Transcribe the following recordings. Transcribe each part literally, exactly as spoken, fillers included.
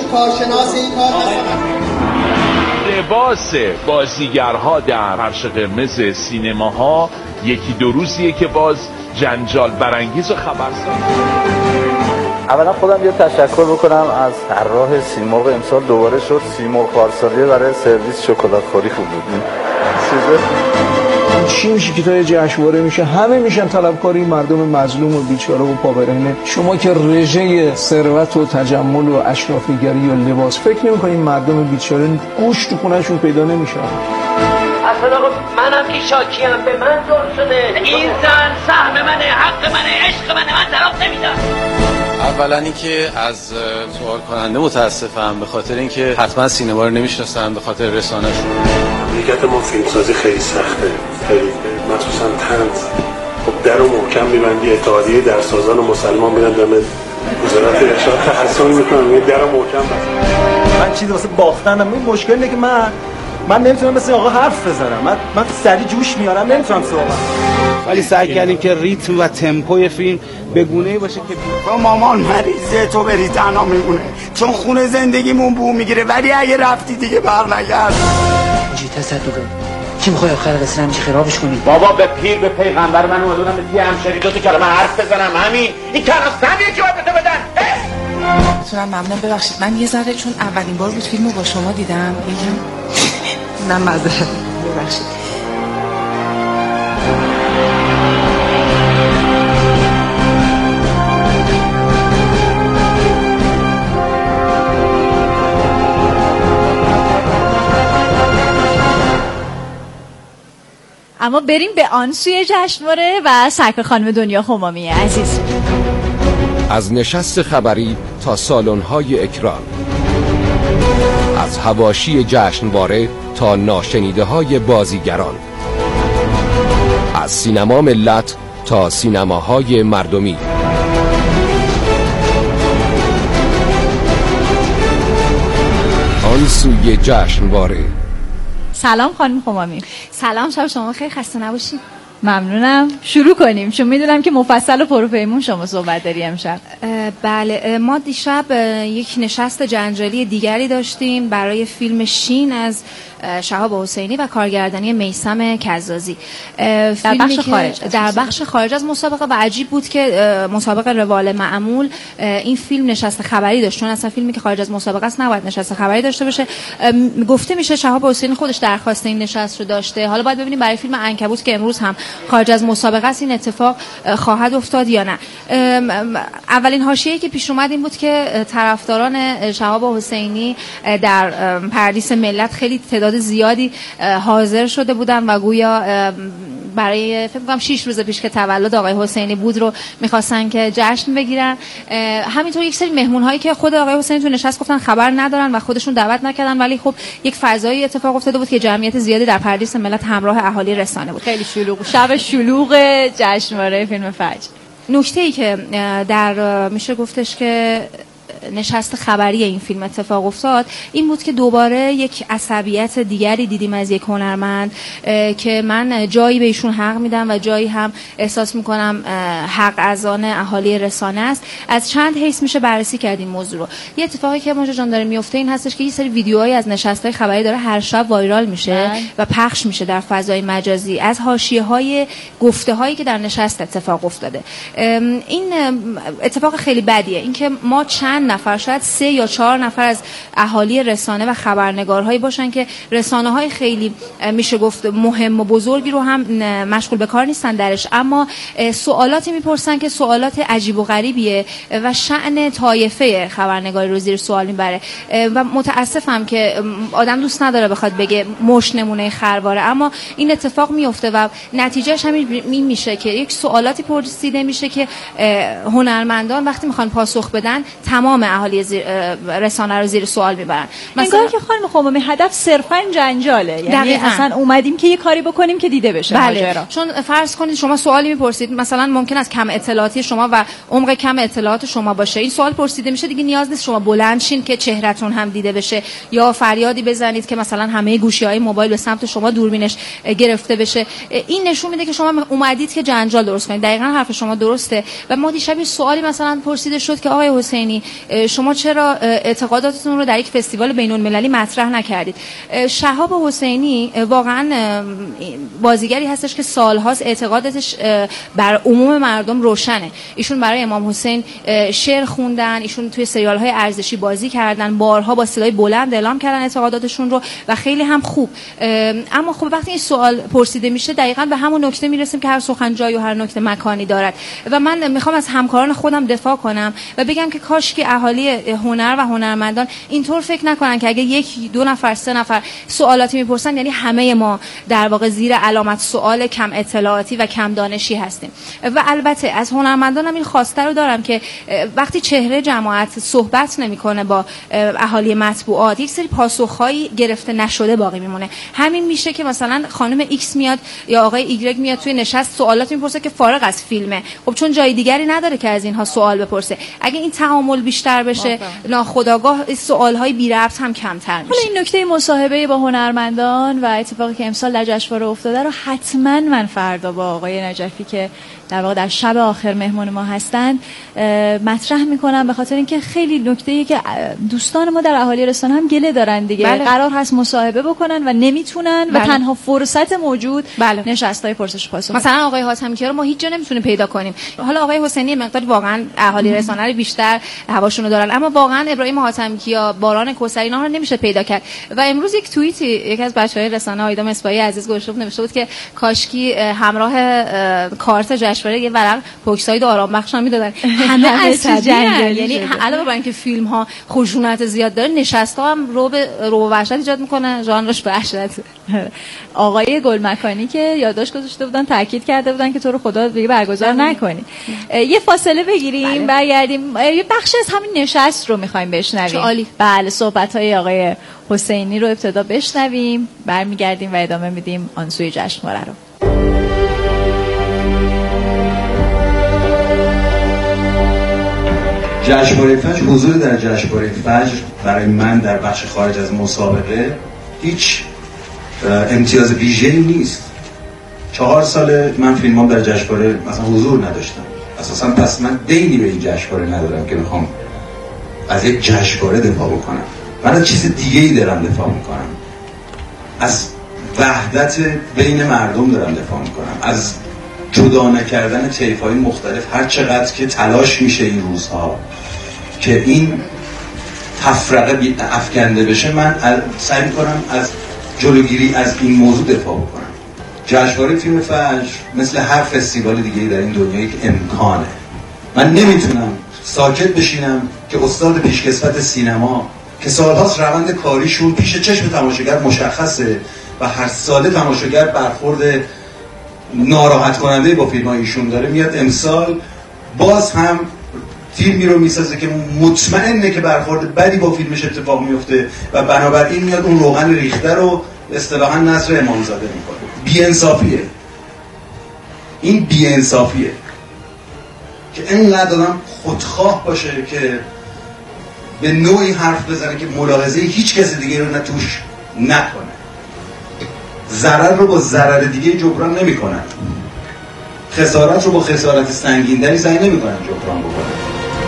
کارشناس این کار هستم. لباس بازیگرها در فرش قرمز سینماها یکی دو روزیه که باز جنجال برانگیز و خبرساز. اولا خودم یه تشکر بکنم از طراح سیمرغ. امسال دوباره شد سیمرغ پارسالی برای سرویس شکلات خوری خوب بود. چی میشه که تا جشنواره میشه همه میشن طلبکاری مردم مظلوم و بیچاره و پابرهنه. شما که رژه ثروت و تجمل و اشرافیگری و لباس فکر نمی‌کنین مردم بیچاره گوش تو خونه‌شون پیدا نمیشه؟ اصلا آقا منم که شاکیم، به من دور شده. این زن سهم منه، حق منه، عشق منه، من طرف نمیدم. اولا اینکه از سوال کننده متاسفم، به خاطر اینکه حتما سینما رو نمیشناسن، به خاطر رسانه‌شون. مملکت ما فیلمسازی خیلی سخته، خیلی مخصوصا طنز. خب در و محکم میبندی، اتحادیه درسازان و مسلمان میرن دم وزارت ارشاد تحصیل میکنن، میگه در و محکم بس. من چیزی واسه باختنم. این مشکل اینه که من من نمیتونم مثل آقا حرف بزنم. من من سری جوش میارم، نمیتونم صحبت. ولی سعی کردیم که ریتم و تمپوی فیلم به گونه‌ای باشه که با مامان مریضه تو بری تنها میمونه، چون خونه زندگیمون بو میگیره، ولی اگه رفتی دیگه برنگرد. جی تصدقه کی میخوای آخر قصه همچی خرابش کنی؟ بابا به پیر به پیغمبر من اومدونم به تی همشری دو تا کلمه حرف بزنم، همین این کلاس سمیه که باید بده بدن. میتونم ممنون ببخشید من یه ذره چون اولین بار بود فیلمو با شما دیدم یکم نه معذرت ببخشید. اما بریم به آن سوی جشنواره و سرکار خانم دنیا خمامی عزیز. از نشست خبری تا سالن‌های اکران، از حواشی جشنواره تا ناشنیده‌های بازیگران، از سینما ملت تا سینماهای مردمی، آن سوی جشنواره. سلام خانم خمامی. سلام، شب شما خیلی خسته نباشید. ممنونم. شروع کنیم چون میدونم که مفصل و پروپیمون شما صحبت داری امشب. بله، ما دیشب یک نشست جنجالی دیگری داشتیم برای فیلم شین از شهاب حسینی و کارگردانی میثم کزازی در بخش خارج در بخش خارج از مسابقه. و عجیب بود که مسابقه روال معمول این فیلم نشست خبری داشت، چون اصلا فیلمی که خارج از مسابقه است نباید نشست خبری داشته باشه. گفته میشه شهاب حسینی خودش درخواست این نشست رو داشته. حالا باید ببینیم برای فیلم عنکبوت که امروز هم خارج از مسابقه است این اتفاق خواهد افتاد یا نه. اولین حاشیه‌ای که پیش اومد این بود که طرفداران شهاب حسینی در پردیس ملت خیلی تعداد زیادی حاضر شده بودن و گویا برای فکر کنم شش روز پیش که تولد آقای حسینی بود رو می‌خواستن که جشن بگیرن. همینطور یک سری مهمون‌هایی که خود آقای حسینی تو نشست گفتن خبر ندارن و خودشون دعوت نکردن، ولی خب یک فضایی اتفاق افتاده بود که جمعیت زیادی در پردیس ملت همراه اهالی رسانه بود. خیلی شلوغ، شب شلوغ جشنواره فیلم فجر. نکته‌ای که در میشه گفتش که نشست خبری این فیلم اتفاق افتاد این بود که دوباره یک عصبیت دیگری دیدیم از یک هنرمند که من جایی به ایشون حق میدم و جایی هم احساس میکنم حق از آن اهالی رسانه است. از چند حیث میشه بررسی کرد این موضوع رو. یه اتفاقی که ماجرا جان داره میفته این هستش که یه سری ویدیوهایی از نشست‌های خبری داره هر شب وایرال میشه و پخش میشه در فضای مجازی از حاشیه‌های گفته‌هایی که در نشست اتفاق افتاده. این اتفاق خیلی بدیه، اینکه ما چند نفر شاید سه یا چهار نفر از اهالی رسانه و خبرنگارهایی باشن که رسانه‌های خیلی میشه گفت مهم و بزرگی رو هم مشغول به کار نیستن درش، اما سوالاتی میپرسن که سوالات عجیب و غریبیه و شأن طایفه خبرنگاری رو زیر سوال میبره و متاسفم که آدم دوست نداره بخواد بگه مش نمونه خرواره، اما این اتفاق میفته و نتیجهش همین میشه که یک سوالاتی پرسیده میشه که هنرمندان وقتی میخوان پاسخ بدن تمام اهالی رسانه رو زیر سوال میبرن. مثلا که خانم خمامی هدف صرفا جنجاله، یعنی دقیقاً. اصلا اومدیم که یه کاری بکنیم که دیده بشه. بله. چون فرض کنید شما سوالی میپرسید، مثلا ممکن است کم اطلاعاتی شما و عمق کم اطلاعات شما باشه، این سوال پرسیده میشه دیگه نیاز نیست شما بلند شین که چهرهتون هم دیده بشه یا فریادی بزنید که مثلا همه گوشی‌های موبایل به سمت شما دوربینش گرفته بشه. این نشون میده که شما اومدید که جنجال درست کنید. دقیقاً حرف شما درسته و ما دیشب سوالی مثلا پرسیده شد که آقای حسینی شما چرا اعتقاداتتون رو در یک فستیوال بین‌المللی مطرح نکردید؟ شهاب حسینی واقعا بازیگری هستش که سالهاست اعتقاداتش بر عموم مردم روشنه. ایشون برای امام حسین شعر خوندن، ایشون توی سریال‌های ارزشی بازی کردن، بارها با صدای بلند اعلام کردن اعتقاداتشون رو و خیلی هم خوب. اما خب وقتی این سوال پرسیده میشه دقیقاً به همون نکته میرسیم که هر سخن جای و هر نکته مکانی دارد و من میخوام از همکاران خودم دفاع کنم و بگم که کاش که اهالی هنر و هنرمندان اینطور فکر نکنن که اگه یک دو نفر سه نفر سوالاتی میپرسن یعنی همه ما در واقع زیر علامت سوال کم اطلاعاتی و کم دانشی هستیم. و البته از هنرمندانم این خواسته رو دارم که وقتی چهره جماعت صحبت نمیکنه با اهالی مطبوعات یک سری پاسخهایی گرفته نشده باقی میمونه. همین میشه که مثلا خانم ایکس میاد یا آقای ایگرگ میاد توی نشست سوالات میپرسه که فارغ از فیلمه، خب چون جای دیگری نداره که از اینها سوال بپرسه. اگه این تعامل بیشتر بشه ناخودآگاه سوالهای بی ربط هم کمتر میشه. حالا این نکته مصاحبه با هنرمندان و اتفاقی که امسال در جشنواره افتاده رو حتما من فردا با آقای نجفی که در واقع در شب آخر مهمان ما هستند مطرح میکنم، به خاطر اینکه خیلی نکته‌ای که دوستان ما در اهالی رسانه هم گله دارن دیگه. بله. قرار هست مصاحبه بکنن و نمیتونن. بله. و تنها فرصت موجود بله. نشست‌های پرسش پاسخ. مثلا آقای حاتمی‌کیا رو ما هیچ جا نمیتونیم پیدا کنیم. حالا آقای حسینی مقداری واقعا اهالی رسانه رو بیشتر هواشونو دارن، اما واقعا ابراهیم حاتمی‌کیا، باران کوثری اینا رو نمیشه پیدا کرد. و امروز یک توییتی یکی از بچه‌های رسانه آیدا مصباحی عزیز گذاشته بود، نوشته بود که کاشکی همراه کارت جشنواره یه ورق پوکساید آرام بخش هم میدادن. همه از جنگل، یعنی علاوه بر اینکه فیلم ها خشونت زیاد داره، نشست ها هم رو به رو وحشت ایجاد میکنه، ژانرش وحشت. آقای گلمکانی که یادداشت گذاشته بودن تاکید کرده بودن که تو رو خدا دیگه برگزار نکنی. یه فاصله بگیریم برگردیم. یه بخش از همین نشست رو میخوایم بشنویم. بله صحبت های آقای حسینی رو ابتدا بشنویم، برمیگردیم و ادامه میدیم آن سوی جشنواره رو. جشنواره فجر، حضور در جشنواره فجر برای من در بخش خارج از مسابقه هیچ امتیاز ویژه‌ای نیست. چهار سال من فیلمام در جشنواره مثلا حضور نداشتم اساسا، پس من دینی به این جشنواره ندارم که بخوام از یک جشنواره دفاع بکنم. من از چیز دیگه‌ای دارم دفاع میکنم، از وحدت بین مردم دارم دفاع میکنم، از جدا نکردن طیف‌های مختلف. هر چقدر که تلاش میشه این روزها که این تفرقه افکنده بشه، من سعی میکنم از جلوگیری از این موضوع دفاع بکنم. جشنواره فیلم فجر مثل هر فستیوال دیگه‌ای در این دنیایی که امکانه، من نمیتونم ساکت بشینم که استاد پیشکسوت سینما که سالهاست روند کاریشون پیش چشم تماشاگر مشخصه و هر ساله تماشاگر برخورد ناراحت کننده با فیلم ایشون داره، میاد امسال باز هم فیلمی رو میسازه که مطمئنه که برخورد بدی با فیلمش اتفاق میفته و بنابراین میاد اون روغن ریخته رو اصطلاحاً نصر امامزاده میکنه. بی‌انصافیه، این بی‌انصافیه که اینقدر آدم خودخواه باشه که به نوعی حرف بزنه که ملاحظه هیچ کس دیگه رو نتوش نکنه. ضرر رو با ضرر دیگه جبران نمی‌کنن، خسارت رو با خسارت سنگین‌تری سعی نمی‌کنن جبران بکنن.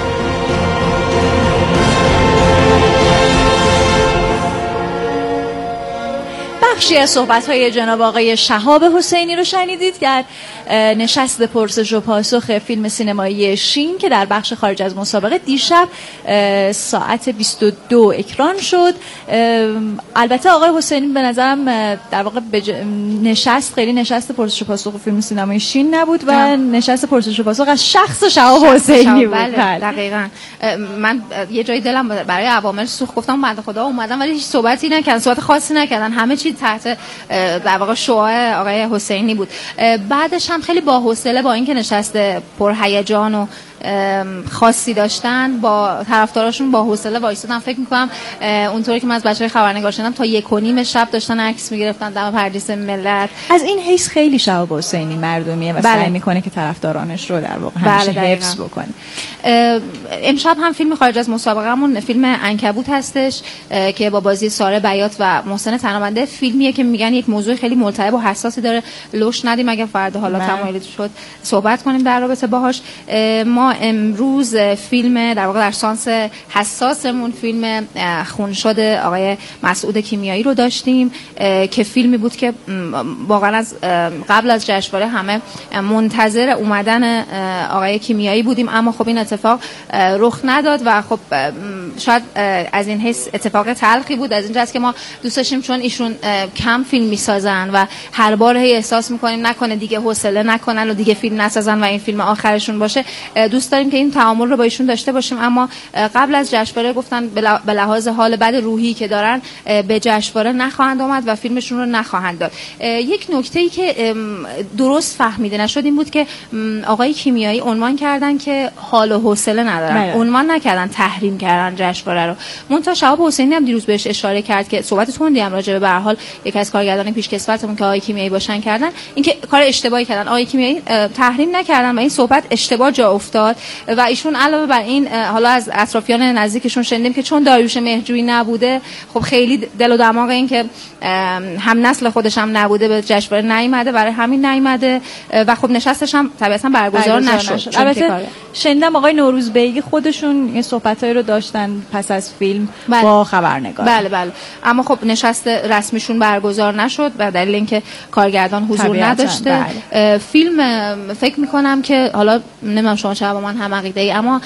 بخشی از صحبت‌های جناب آقای شهاب حسینی رو شنیدید در نشست پرسش و پاسخ فیلم سینمایی شین که در بخش خارج از مسابقه دیشب ساعت بیست و دو اکران شد. البته آقای حسینی به نظرم در واقع بج... نشست خیلی نشست پرسش و پاسخ فیلم سینمایی شین نبود و هم. نشست پرسش و پاسخ از شخص شهاب حسینی بود. بله دقیقاً. من یه جای دلم برای عوامل سوخت، گفتم بنده خدا اومدم ولی هیچ صحبتی نکردن، صحبت خاصی نکردن، همه چی تحت در واقع شعاع آقای حسینی بود. بعدش هم خیلی با حوصله با اینکه نشست پرهیجان و خاصی داشتن با طرفداراشون با حوصله وایسادن. فکر می‌کنم اونطوری که من از بچه‌های خبرنگار شدم تا یک و نیم شب داشتن عکس می‌گرفتن دم پردیس ملت. از این حیث خیلی شهاب حسینی مردمیه و سعی می‌کنه که طرفدارانش رو در واقع همیشه بله حفظ بکنه. امشب هم فیلم خارج از مسابقه‌مون فیلم عنکبوت هستش که با بازی ساره بیات و محسن تنابنده، فیلمیه که میگن یک موضوع خیلی مرتبط و حساسی داره، لوش ندیم اگه فردا حالا تمایل شد صحبت کنیم در رابطه باهاش. ما ما امروز فیلم در واقع در سانس حساسمون فیلم خون شده آقای مسعود کیمیایی رو داشتیم که فیلمی بود که واقعا از قبل از جشنواره همه منتظر اومدن آقای کیمیایی بودیم، اما خب این اتفاق رخ نداد و خب شاید از این حیث اتفاق تلخی بود، از اینجاست که ما دوست داشتیم چون ایشون کم فیلم میسازن و هر بار هی احساس میکنیم نکنه دیگه حوصله نکنن و دیگه فیلم نسازن و این فیلم آخرشون باشه، دوست داریم که این تعامل رو با ایشون داشته باشیم. اما قبل از جشنواره گفتن به لحاظ حال بد روحی که دارن به جشنواره نخواهند آمد و فیلمشون رو نخواهند داد. یک نکته‌ای که درست فهمیده نشد این بود که آقای کیمیایی عنوان کردن که حال و حوصله ندارن، عنوان نکردن تحریم کردن جشنواره رو. منتها شهاب حسینی هم دیروز بهش اشاره کرد که صحبت تندی هم راجع به هر حال یک از کارگردان پیشکسوتمون که آقای کیمیایی باشن کردن، اینکه کار اشتباهی کردن. آقای کیمیایی تحریم نکردن و این صحبت اشتباه جا افتاد و ایشون علاوه بر این حالا از اطرافیان نزدیکشون شنیدیم که چون داریوش مهرجویی نبوده خب خیلی دل و دماغ این که هم نسل خودش هم نبوده به جشنواره نیامده، برای همین نیامده و خب نشستش هم طبیعتا برگزار نشد. البته شنیدم آقای نوروزبیگی خودشون یه صحبتایی رو داشتن پس از فیلم بله. با خبرنگار. بله بله، اما خب نشست رسمیشون برگزار نشد و دلیل اینکه کارگردان حضور نداشته. بله. فیلم فکر میکنم که حالا نمیدونم شما چرا با من هم عقیده ای، اما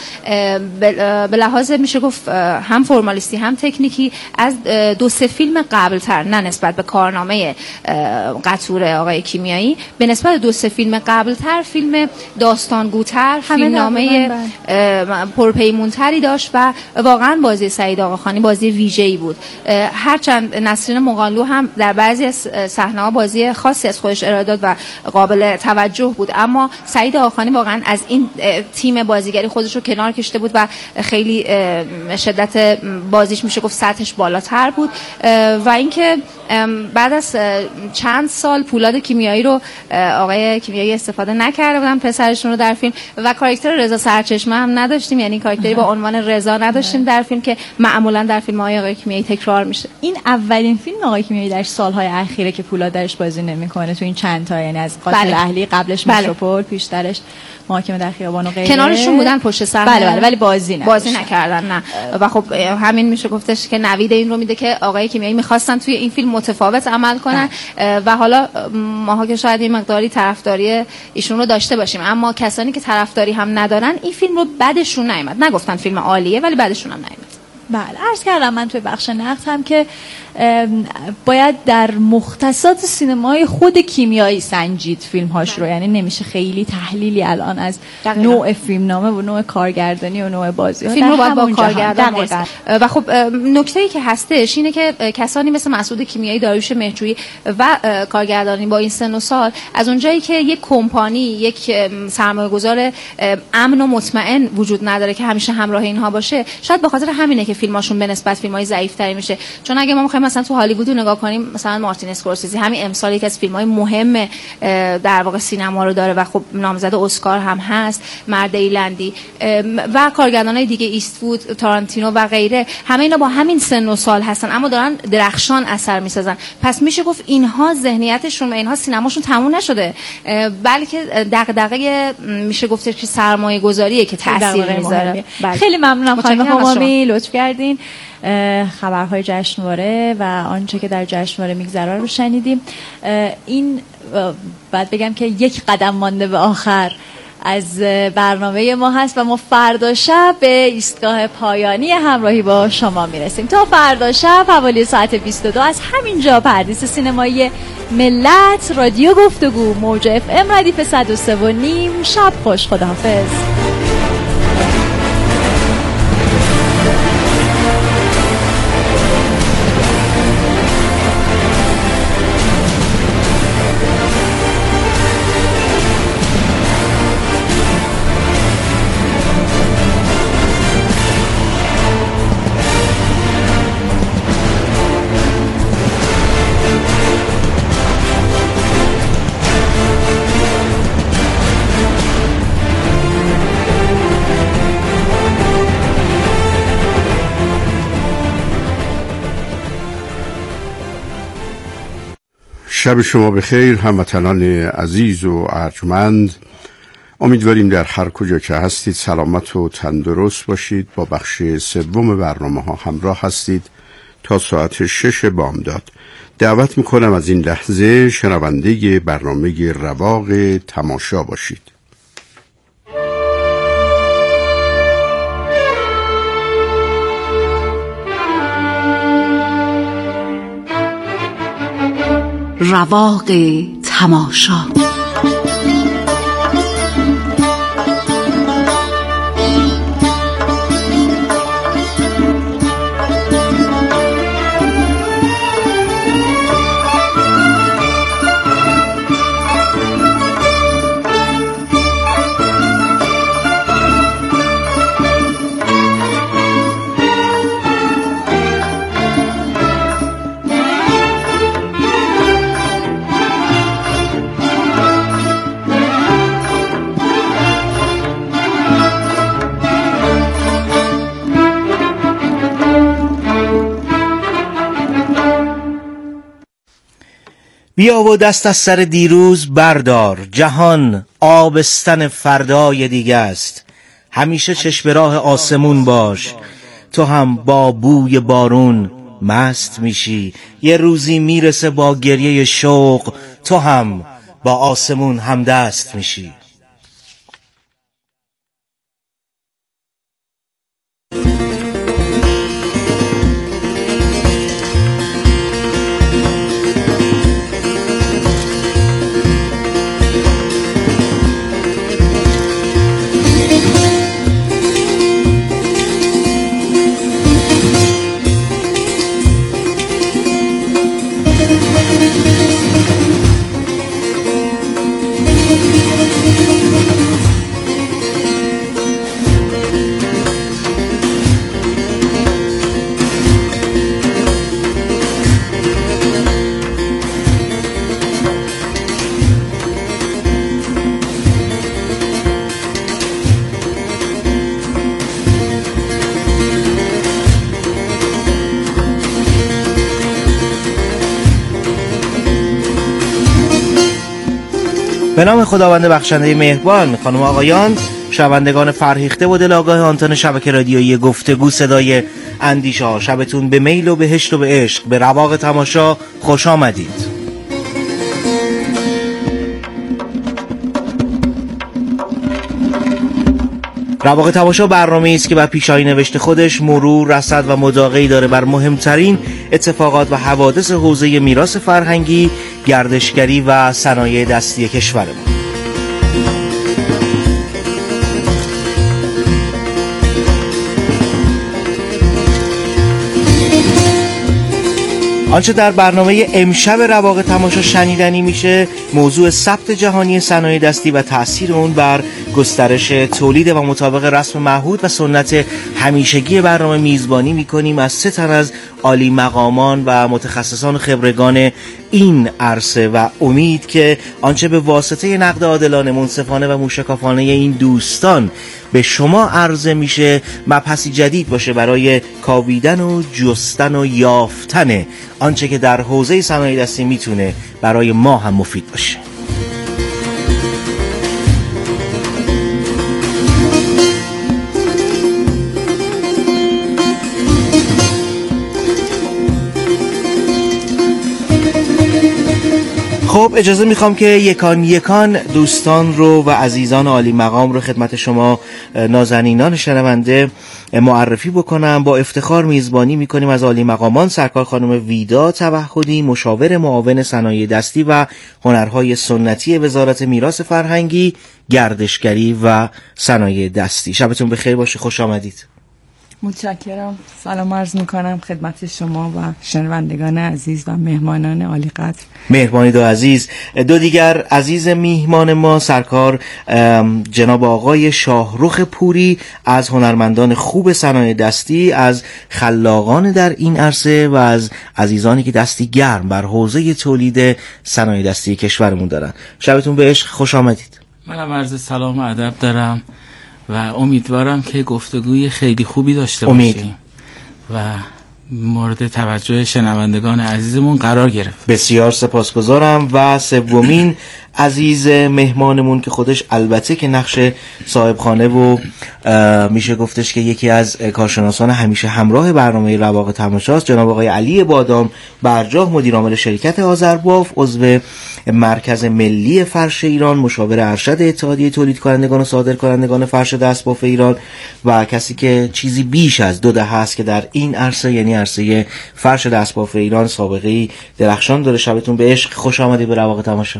به لحاظ میشه گفت هم فرمالیستی هم تکنیکی از دو سه فیلم قبلتر، نه نسبت به کارنامه قطور آقای کیمیایی، به نسبت دو سه فیلم قبلتر فیلم داستانگوتر، فیلمنامه پرپیمونتری داشت و واقعا بازی سعید آقاخانی بازی ویژه‌ای بود. هرچند نسرین مغانلو هم در بعضی از صحنه‌ها بازی خاصی از خودش ارائه داد و قابل توجه بود، اما سعید آقاخانی واقعا از این تیم بازیگری خودش رو کنار کشیده بود و خیلی شدت بازیش میشه گفت سطحش بالاتر بود. و اینکه بعد از چند سال پولاد کیمیایی رو آقای کیمیایی استفاده نکرده بودن پسرشون رو در فیلم و کاراکتر رضا سرچشمه هم نداشتیم، یعنی کاراکتری با عنوان رضا نداشتیم در فیلم که معمولا در فیلم های آقای کیمیایی تکرار میشه. این اولین فیلم آقای کیمیایی در سالهای اخیره که پولاد درش بازی نمیکنه تو این چند تا، یعنی از قاتل بله. اهلی قبلش بله. متروپول، پیشترش محاکمه در خیابان و غیره، کنارشون بودن پشت صحنه بله بله، ولی بازی نه بازی نکردن نه. و خب همین میشه گفتش که نوید این رو میده که آقای کیمیایی میخواستن توی این فیلم متفاوت عمل کنن و حالا ماها که شاید این مقداری طرفداری ایشون رو داشته باشیم، اما کسانی که طرفداری هم ندارن این فیلم رو بعدشون نیامد، نگفتن فیلم عالیه ولی بعدشون هم نیامد. بله عرض کردم من توی بخش نقد هم که باید در مختصات سینمای خود کیمیایی سنجید فیلمهاش رو، یعنی نمیشه خیلی تحلیلی الان از دقیقا. نوع فیلمنامه و نوع کارگردانی و نوع بازی فیلم رو باید با کارگردان و خب نکته‌ای که هستش اینه که کسانی مثل مسعود کیمیایی، داریوش مهرجویی و کارگردانی با این سن و سال از اونجایی که یک کمپانی، یک سرمایه‌گذار امن و مطمئن وجود نداره که همیشه همراه اینها باشه، شاید به خاطر همینه که فیلماشون به نسبت فیلم‌های ضعیف‌تری میشه. چون اگه ما می‌خوایم مثلا تو هالیوود رو نگاه کنیم، مثلا مارتین اسکورسیزی همین امسال یکی از فیلم‌های مهم در واقع سینما رو داره و خب نامزد اسکار هم هست، مرد ایرلندی و کارگردانای دیگه ایست‌وود، تارانتینو و غیره، همه اینا با همین سن و سال هستن اما دارن درخشان اثر می‌سازن. پس میشه گفت اینها ذهنیتشون و اینها سینماشون تموم نشده، بلکه دغدغه میشه گفت که سرمایه‌گذاریه که تأثیر می‌ذاره. خیلی ممنونم خانم همامی، لطف کردین. خبرهای جشنواره و آنچه که در جشنواره میگذره رو شنیدیم. این بعد بگم که یک قدم مانده به آخر از برنامه ما هست و ما فردا شب به ایستگاه پایانی همراهی با شما میرسیم. تا فردا شب حوالی ساعت بیست و دو از همینجا پردیس سینمایی ملت، رادیو گفتگو، موج اف ام ردیف صد و سه و نیم. شب خوش، خداحافظ. شب شما بخیر هموطنان عزیز و ارجمند. امیدواریم در هر کجا که هستید سلامت و تندرست باشید. با بخش سوم برنامه ها همراه هستید تا ساعت شش بامداد. دعوت میکنم از این لحظه شنونده برنامه رواق تماشا باشید. رواق تماشا. بیا و دست از سر دیروز بردار، جهان آبستن فردای دیگه است. همیشه چشم راه آسمون باش، تو هم با بوی بارون مست میشی. یه روزی میرسه با گریه شوق، تو هم با آسمون همدست میشی. به نام خداوند بخشنده مهربان. خانم آقایان، شنوندگان فرهیخته و دلآگاه آنتن شبکه رادیویی گفتگو صدای اندیشه ها، شبتون به میل و بهشت و به عشق، به رواق تماشا خوش آمدید. رواق تماشا برنامه‌ای است که بر پیشایی نوشته خودش مرور، رصد و مداقعی داره بر مهمترین اتفاقات و حوادث حوزه میراث فرهنگی، گردشگری و صنایع دستی کشورمون. آنچه در برنامه امشب رواق تماشا شنیدنی میشه موضوع ثبت جهانی صنایع دستی و تأثیر اون بر گسترش تولید و مطابق رسم معهود و سنت همیشگی برنامه میزبانی میکنیم از سه تن از عالی مقامان و متخصصان خبرگان این عرصه و امید که آنچه به واسطه نقد عادلانه، منصفانه و موشکافانه این دوستان به شما عرضه میشه مبحثی جدید باشه برای کاویدن و جستن و یافتن آنچه که در حوزه صنایع دستی میتونه برای ما هم مفید باشه. خب اجازه میخوام که یکان یکان دوستان رو و عزیزان عالی مقام رو خدمت شما نازنینان شنونده معرفی بکنم. با افتخار میزبانی میکنیم از عالی مقامان سرکار خانم ویدا توحدی، مشاور معاون صنایع دستی و هنرهای سنتی وزارت میراث فرهنگی، گردشگری و صنایع دستی. شبتون بخیر باشه، خوش آمدید. متشکرم. سلام عرض میکنم خدمت شما و شنوندگان عزیز و مهمانان عالی قدر. مهربانی دو عزیز. دو دیگر عزیز میهمان ما سرکار جناب آقای شاهرخ پوری از هنرمندان خوب صنایع دستی، از خلاقان در این عرصه و از عزیزانی که دستی گرم بر حوزه تولید صنایع دستی کشورمون دارن. شبتون به عشق، خوش آمدید. منم عرض سلام و ادب دارم و امیدوارم که گفتگوی خیلی خوبی داشته امید. باشیم و مورد توجه شنوندگان عزیزمون قرار گرفت. بسیار سپاسگزارم. و سومین عزیز مهمانمون که خودش البته که نقش صاحب خانه و میشه گفتش که یکی از کارشناسان همیشه همراه برنامه رواق تماشاست، جناب آقای علی بادام برجاه، مدیر عامل شرکت آذرباف، عضو مرکز ملی فرش ایران، مشاور ارشد اتحادیه تولید کنندگان و صادر کنندگان فرش دستباف ایران و کسی که چیزی بیش از دو دهه است که در این عرصه، یعنی عرصه فرش دستباف ایران، سابقه درخشان داره. شبتون به عشق، خوش آمدید به رواق تماشا.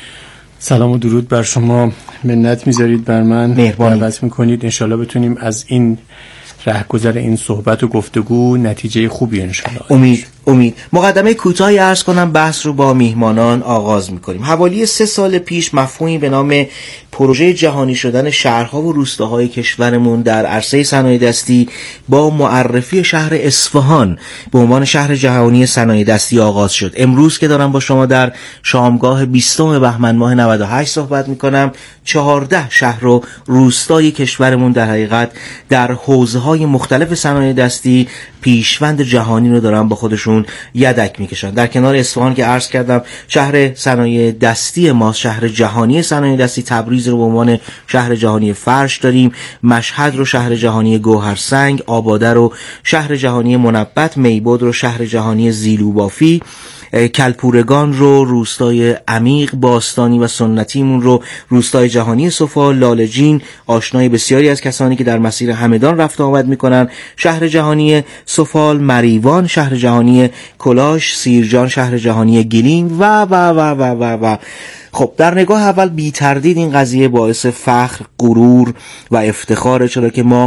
سلام و درود بر شما، منت میذارید بر من، دعوت میکنید انشالله بتونیم از این رهگذر این صحبت و گفتگو نتیجه خوبی انشالله. امید امید مقدمه کوتاهی عرض کنم، بحث رو با میهمانان آغاز میکنیم. حوالی سه سال پیش مفهومی به نام پروژه جهانی شدن شهرها و روستاهای کشورمون در عرصه صنایع دستی با معرفی شهر اصفهان به عنوان شهر جهانی صنایع دستی آغاز شد. امروز که دارم با شما در شامگاه بیستم بهمن ماه نود و هشت صحبت میکنم، چهارده شهر و روستای کشورمون در حقیقت در حوزه‌های مختلف صنایع دستی پیشوند جهانی رو دارن با خودشون یدک میکشن. در کنار اصفهان که عرض کردم شهر صنایع دستی ما، شهر جهانی صنایع دستی، تبریز رو به عنوان شهر جهانی فرش داریم، مشهد رو شهر جهانی گوهرسنگ، آباده رو شهر جهانی منبت، میبود رو شهر جهانی زیلوبافی، کلپورگان رو روستای عمیق باستانی و سنتیمون رو روستای جهانی سفال، لالجین آشنای بسیاری از کسانی که در مسیر همدان رفت آمد میکنن، شهر جهانی سفال، مریوان شهر جهانی کلاش، سیرجان شهر جهانی گلیم و و و و و و خب در نگاه اول بی تردید این قضیه باعث فخر، غرور و افتخاره، چرا که ما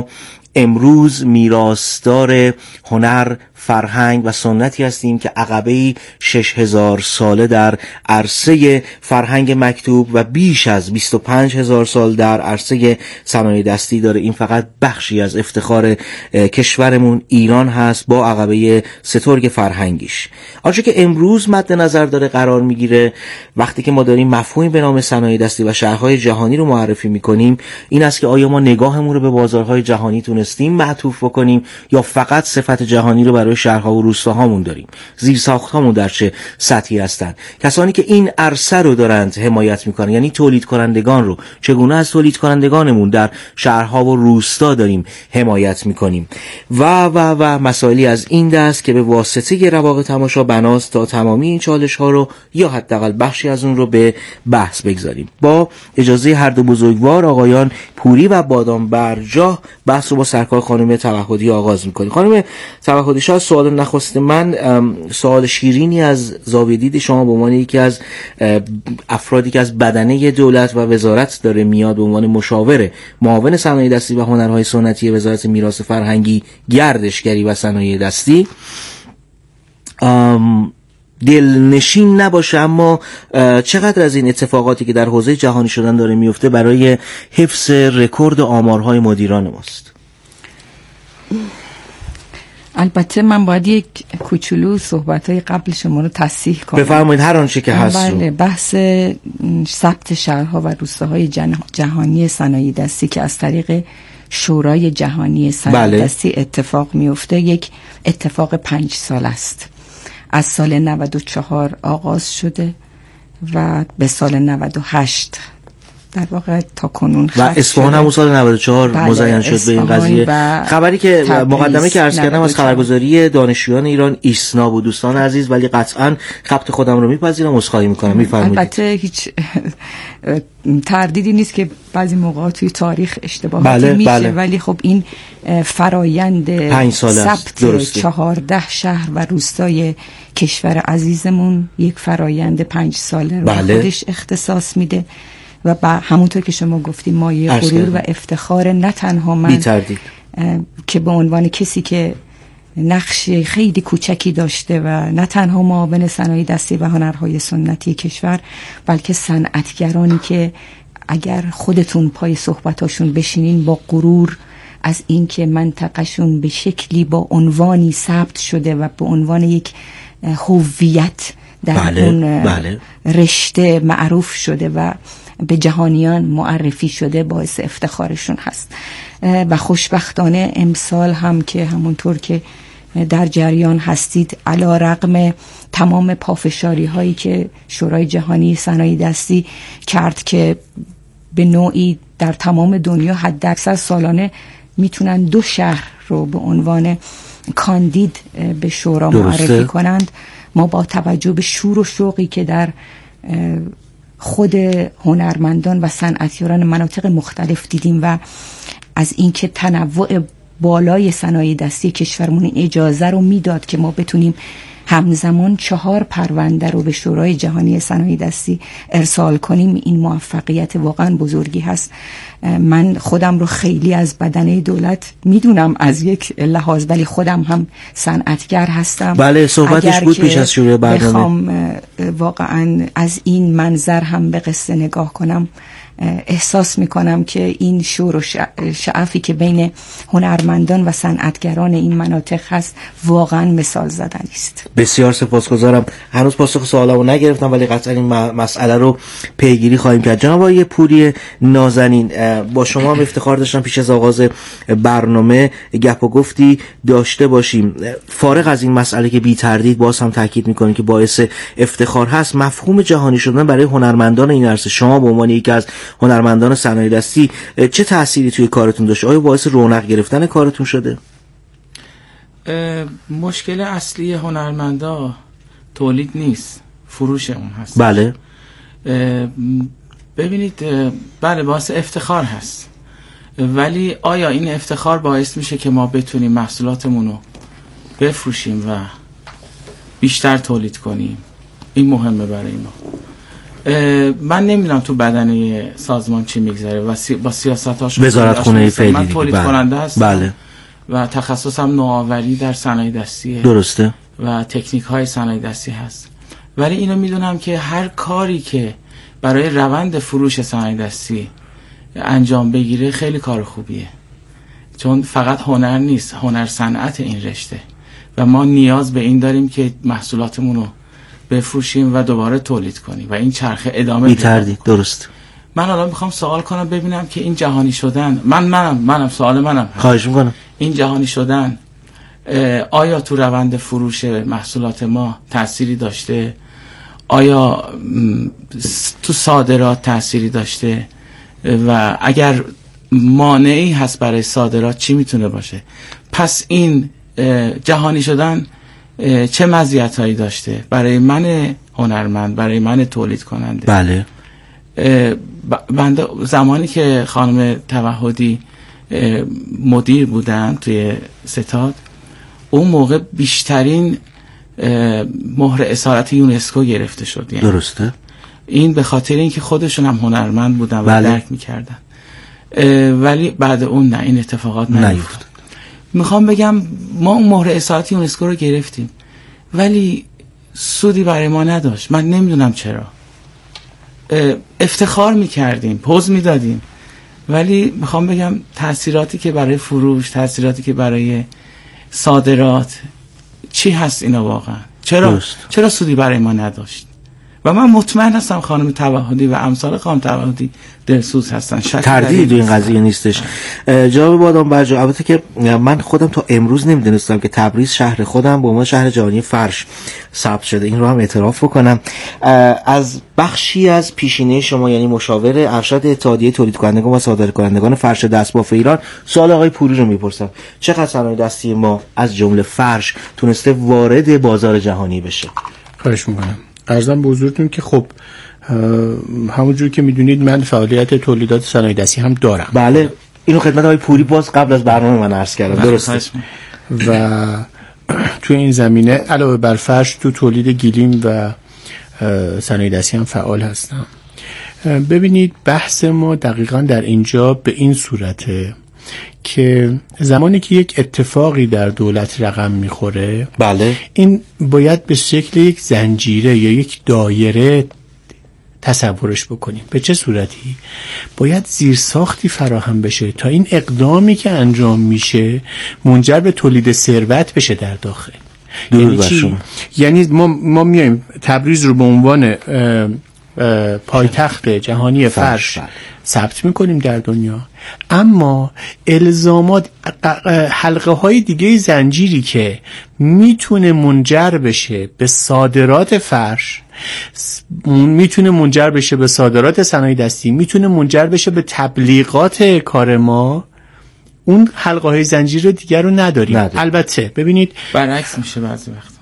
امروز میراثدار هنر، فرهنگ و سنتی هستیم که عقبه‌ای شش هزار ساله در عرصه فرهنگ مکتوب و بیش از بیست و پنج هزار سال در عرصه صنایع دستی داره. این فقط بخشی از افتخار کشورمون ایران هست با عقبه سترگ فرهنگیش. آنچه که امروز مد نظر داره قرار میگیره وقتی که ما داریم مفهومی به نام صنایع دستی و شهرهای جهانی رو معرفی میکنیم، این است که آیا ما نگاهمون رو به بازارهای جهانی تونستیم معطوف بکنیم یا فقط صفت جهانی رو برای شهرها و روستاهامون داریم؟ زیرساخت‌هامون در چه سطحی هستن؟ کسانی که این عرصه رو دارند حمایت میکنن، یعنی تولید کنندگان رو چگونه از تولید کنندگانمون در شهرها و روستا داریم حمایت میکنیم و و و مسائلی از این دست که به واسطه رواق تماشا بناست تا تمامی این چالش ها رو یا حداقل بخشی از اون رو به بحث بگذاریم. با اجازه هر دو بزرگوار آقایان پوری و بادام برجاه بحث رو با سرکار خانم توحدی آغاز میکنیم. خانم توحدی، شاید سوال نخست من سوال شیرینی از زاویه دید شما به عنوان یکی از افرادی که از بدنه دولت و وزارت داره میاد به عنوان مشاور معاون صنایع دستی و هنرهای سنتی وزارت میراث فرهنگی، گردشگری و صنایع دستی، دلنشین نباشه، اما چقدر از این اتفاقاتی که در حوزه جهانی شدن داره میفته برای حفظ رکورد آمارهای مدیران ماست؟ البته من باید یک کوچولو صحبت‌های قبل شما رو تصحیح کنم. بفرمایید هر آنچه که هست. بله، بحث ثبت شهرها و روستاهای جهانی صنایع دستی که از طریق شورای جهانی صنایع بله. دستی اتفاق میفته یک اتفاق پنج سال است. از سال نود و چهار آغاز شده و به سال نود و هشت در واقع تا کنون و اصفهان هم سال نود و چهار بله مزین شد به این قضیه. خبری که مقدمه که عرض کردم از خبرگزاری دانشجویان ایران ایسنا بود دوستان عزیز، ولی قطعا خبط خودم رو میپذیرم، عذرخواهی میکنم. میفرمایید. البته هیچ تردیدی نیست که بعضی موقع توی تاریخ اشتباهاتی بله، میشه بله. ولی خب این فرایند ثبت چهارده شهر و روستای کشور عزیزمون یک فرایند پنج ساله رو بله. خودش اختصاص میده و با همونطور که شما گفتیم مایه غرور و افتخار نه تنها من که به عنوان کسی که نقش خیلی کوچکی داشته و نه تنها معاون صنایع دستی و هنرهای سنتی کشور، بلکه صنعتگرانی که اگر خودتون پای صحبتاشون بشینین با غرور از اینکه منطقهشون به شکلی با عنوانی ثبت شده و به عنوان یک هویت در بله، اون بله. رشته معروف شده و به جهانیان معرفی شده، باعث افتخارشون هست. و خوشبختانه امسال هم که همونطور که در جریان هستید. علی رغم تمام پافشاری هایی که شورای جهانی صنایع دستی کرد که به نوعی در تمام دنیا حداکثر سالانه میتونن دو شهر رو به عنوان کاندید به شورا معرفی کنند، ما با توجه به شور و شوقی که در خود هنرمندان و صنعتیاران مناطق مختلف دیدیم و از اینکه تنوع بالای صنایع دستی کشورمون اجازه رو میداد که ما بتونیم همزمان چهار پرونده رو به شورای جهانی صنایع دستی ارسال کنیم، این موفقیت واقعا بزرگی هست. من خودم رو خیلی از بدنه دولت میدونم از یک لحاظ، ولی خودم هم صنعتگر هستم. بله صحبتش بود پیش از شروع برنامه. بخوام واقعا از این منظر هم به قصه نگاه کنم، احساس میکنم که این شور و شعفی که بین هنرمندان و صنعتگران این مناطق هست واقعا مثال زدنی است. بسیار سپاسگزارم. هنوز پاسخ سوالمو نگرفتم ولی قطعا این مسئله رو پیگیری خواهیم کرد. جناب آقای پوری نازنین، با شما هم افتخار داشتم پیش از آغاز برنامه گپ و گفتی داشته باشیم. فارغ از این مسئله که بی تردید باز هم تاکید میکنیم که باعث افتخار هست، مفهوم جهانی شدن برای هنرمندان این عرصه، شما به عنوان یکی از هنرمندان صنایع دستی چه تأثیری توی کارتون داشته؟ آیا باعث رونق گرفتن کارتون شده؟ مشکل اصلی هنرمندا تولید نیست، فروش اون هست. بله. ببینید، بله باعث افتخار هست، ولی آیا این افتخار باعث میشه که ما بتونیم محصولاتمون رو بفروشیم و بیشتر تولید کنیم؟ این مهمه برای ما. من نمیدونم تو بدنه سازمان چی میگذره و سی با سیاستاش وزارت خونه فعلی من تولید بله. کننده هستم. بله. و تخصصم نوآوری در صنایع دستیه. درسته. و تکنیک های صنایع دستی هست، ولی اینو میدونم که هر کاری که برای روند فروش صنایع دستی انجام بگیره خیلی کار خوبیه، چون فقط هنر نیست، هنر صنعت این رشته و ما نیاز به این داریم که محصولاتمون رو بفروشیم و دوباره تولید کنیم و این چرخه ادامه بی‌تردید. درست. من الان میخوام سوال کنم ببینم که این جهانی شدن، من منم منم سوال منم خواهش میکنم، این جهانی شدن آیا تو روند فروش محصولات ما تأثیری داشته؟ آیا تو صادرات تأثیری داشته؟ و اگر مانعی هست برای صادرات چی میتونه باشه؟ پس این جهانی شدن چه مزیتایی داشته برای من هنرمند، برای من تولید کننده؟ بله. بنده زمانی که خانم توحدی مدیر بودن توی ستاد، اون موقع بیشترین مهر اسارت یونسکو گرفته شد. یعنی درسته. این به خاطر اینکه خودشون هم هنرمند بودن و بله. درک میکردن، ولی بعد اون نه، این اتفاقات نیفتاد. میخوام بگم ما اون مهر اسارت یونسکو رو گرفتیم ولی سودی برای ما نداشت. من نمیدونم چرا. افتخار میکردیم، پوز میدادیم، ولی میخوام بگم تأثیراتی که برای فروش، تأثیراتی که برای صادرات چی هست اینا واقعا؟ چرا درست. چرا سودی برای ما نداشت؟ و من مطمئن هستم خانم توحدی و امثال خانم توحدی دلسوز هستن، شک تردید این قضیه نیستش. جواب بادام برجا، البته که من خودم تا امروز نمیدونستم که تبریز شهر خودم به عنوان شهر جهانی فرش ثبت شده، این رو هم اعتراف بکنم. از بخشی از پیشینه شما یعنی مشاور ارشد اتحادیه تولید کنندگان و صادرکنندگان فرش دستباف ایران، سوال آقای پوری رو میپرسم: چقدر صنایع دستی ما از جمله فرش تونسته وارد بازار جهانی بشه؟ خواهش میکنم. عرضم به حضورتون که خب همونجور که میدونید من فعالیت تولیدات صنایع دستی هم دارم. بله، اینو خدمت آقای پوری باز قبل از برنامه من عرض کردم. درسته. و تو این زمینه علاوه بر فرش تو تولید گلیم و صنایع دستی هم فعال هستم. ببینید بحث ما دقیقاً در اینجا به این صورته که زمانی که یک اتفاقی در دولت رقم میخوره، بله، این باید به شکل یک زنجیره یا یک دایره تصورش بکنیم. به چه صورتی؟ باید زیرساختی فراهم بشه تا این اقدامی که انجام میشه منجر به تولید ثروت بشه در داخل. یعنی چی؟ یعنی ما ما میایم تبریز رو به عنوان پایتخت جهانی فرش ثبت میکنیم در دنیا، اما الزامات حلقه های دیگه زنجیری که میتونه منجر بشه به صادرات فرش، میتونه منجر بشه به صادرات صنایع دستی، میتونه منجر بشه به تبلیغات کار ما، اون حلقه های زنجیر رو دیگر رو نداریم. نداریم. البته ببینید برعکس میشه بعضی وقت.